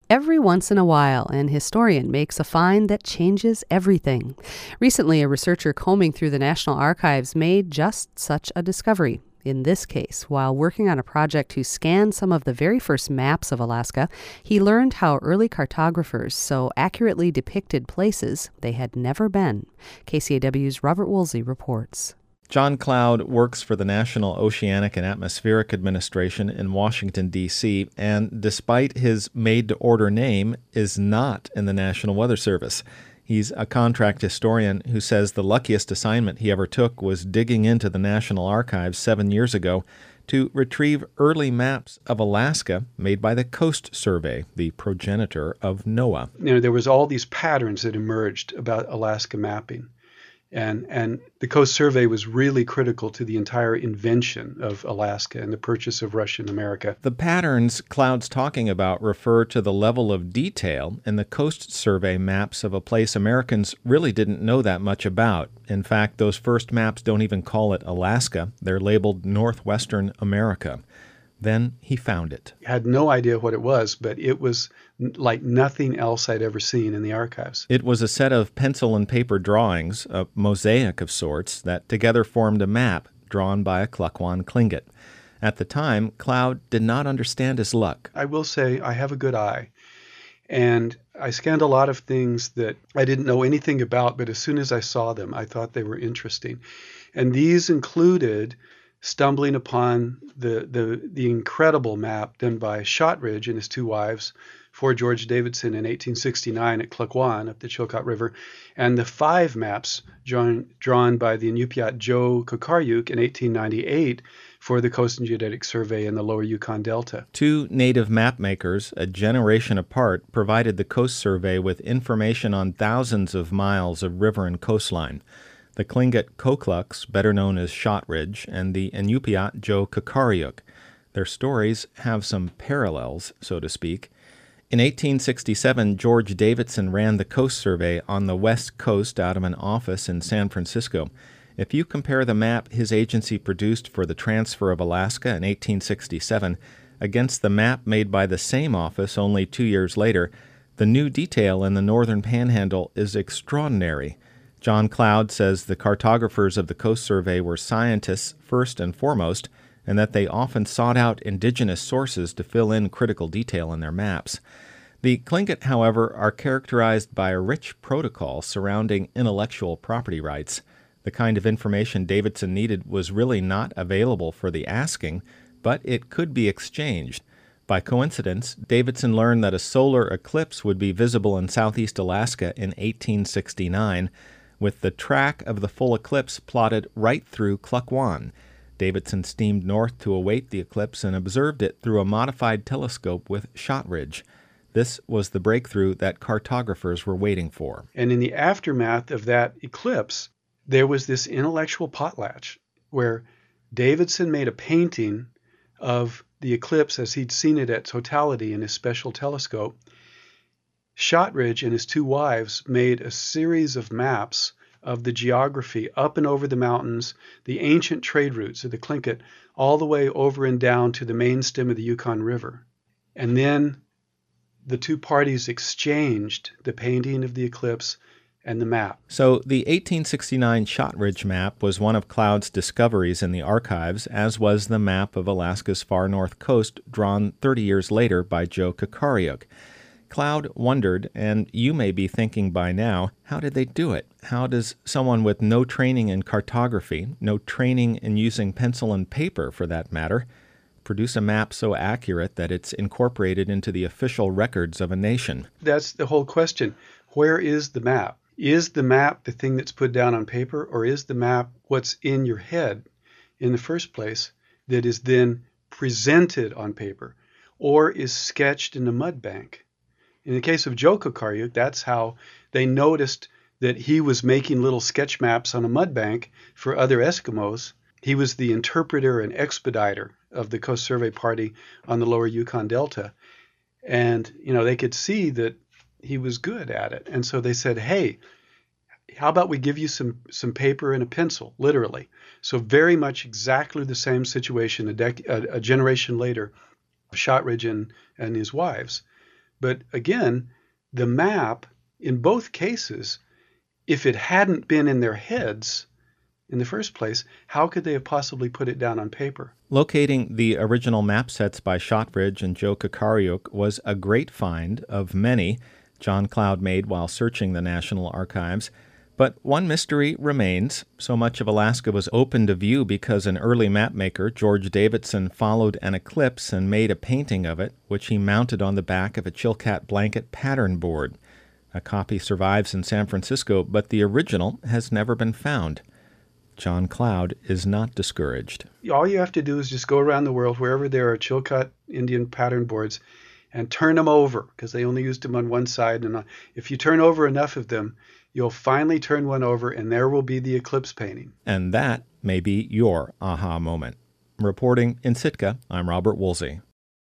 Every once in a while, an historian makes a find that changes everything. Recently, a researcher combing through the National Archives made just such a discovery. In this case, while working on a project to scan some of the very first maps of Alaska, he learned how early cartographers so accurately depicted places they had never been. KCAW's Robert Woolsey reports. John Cloud works for the National Oceanic and Atmospheric Administration in Washington, D.C., and despite his made-to-order name, is not in the National Weather Service. He's a contract historian who says the luckiest assignment he ever took was digging into the National Archives 7 years ago to retrieve early maps of Alaska made by the Coast Survey, the progenitor of NOAA. There was all these patterns that emerged about Alaska mapping. And the Coast Survey was really critical to the entire invention of Alaska and the purchase of Russian America. The patterns Cloud's talking about refer to the level of detail in the Coast Survey maps of a place Americans really didn't know that much about. In fact, those first maps don't even call it Alaska. They're labeled Northwestern America. Then he found it. I had no idea what it was, but it was like nothing else I'd ever seen in the archives. It was a set of pencil and paper drawings, a mosaic of sorts, that together formed a map drawn by a Klukwan Tlingit. At the time, Cloud did not understand his luck. I will say I have a good eye, and I scanned a lot of things that I didn't know anything about, but as soon as I saw them, I thought they were interesting. And these included stumbling upon the incredible map done by Shotridge and his two wives for George Davidson in 1869 at Klukwan up the Chilkat River, and the 5 maps drawn by the Inupiat Joe Kukaryuk in 1898 for the Coast and Geodetic Survey in the lower Yukon Delta. 2 native map makers, a generation apart, provided the Coast Survey with information on thousands of miles of river and coastline. The Tlingit Kokluks, better known as Shotridge, and the Inupiat Joe Kukaryuk. Their stories have some parallels, so to speak. In 1867, George Davidson ran the Coast Survey on the West Coast out of an office in San Francisco. If you compare the map his agency produced for the transfer of Alaska in 1867 against the map made by the same office only 2 years later, the new detail in the northern panhandle is extraordinary. John Cloud says the cartographers of the Coast Survey were scientists first and foremost, and that they often sought out indigenous sources to fill in critical detail in their maps. The Tlingit, however, are characterized by a rich protocol surrounding intellectual property rights. The kind of information Davidson needed was really not available for the asking, but it could be exchanged. By coincidence, Davidson learned that a solar eclipse would be visible in southeast Alaska in 1869, with the track of the full eclipse plotted right through Klukwan. Davidson steamed north to await the eclipse and observed it through a modified telescope with Shotridge. This was the breakthrough that cartographers were waiting for. And in the aftermath of that eclipse, there was this intellectual potlatch where Davidson made a painting of the eclipse as he'd seen it at totality in his special telescope. Shotridge and his 2 wives made a series of maps of the geography up and over the mountains, the ancient trade routes of the Tlingit, all the way over and down to the main stem of the Yukon River. And then the 2 parties exchanged the painting of the eclipse and the map. So the 1869 Shotridge map was one of Cloud's discoveries in the archives, as was the map of Alaska's far north coast drawn 30 years later by Joe Kukaryuk. Cloud wondered, and you may be thinking by now, how did they do it? How does someone with no training in cartography, no training in using pencil and paper for that matter, produce a map so accurate that it's incorporated into the official records of a nation? That's the whole question. Where is the map? Is the map the thing that's put down on paper, or is the map what's in your head in the first place that is then presented on paper, or is sketched in a mud bank? In the case of Joe Kukaryuk, that's how they noticed that he was making little sketch maps on a mud bank for other Eskimos. He was the interpreter and expediter of the Coast Survey party on the lower Yukon Delta. And, they could see that he was good at it. And so they said, hey, how about we give you some paper and a pencil, literally. So very much exactly the same situation a generation later, Shotridge and his wives But again, the map, in both cases, if it hadn't been in their heads in the first place, how could they have possibly put it down on paper? Locating the original map sets by Shotridge and Joe Kokariuk was a great find of many John Cloud made while searching the National Archives. But one mystery remains. So much of Alaska was open to view because an early mapmaker, George Davidson, followed an eclipse and made a painting of it, which he mounted on the back of a Chilkat blanket pattern board. A copy survives in San Francisco, but the original has never been found. John Cloud is not discouraged. All you have to do is just go around the world wherever there are Chilkat Indian pattern boards and turn them over, because they only used them on one side. And if you turn over enough of them, you'll finally turn one over and there will be the eclipse painting. And that may be your aha moment. Reporting in Sitka, I'm Robert Woolsey.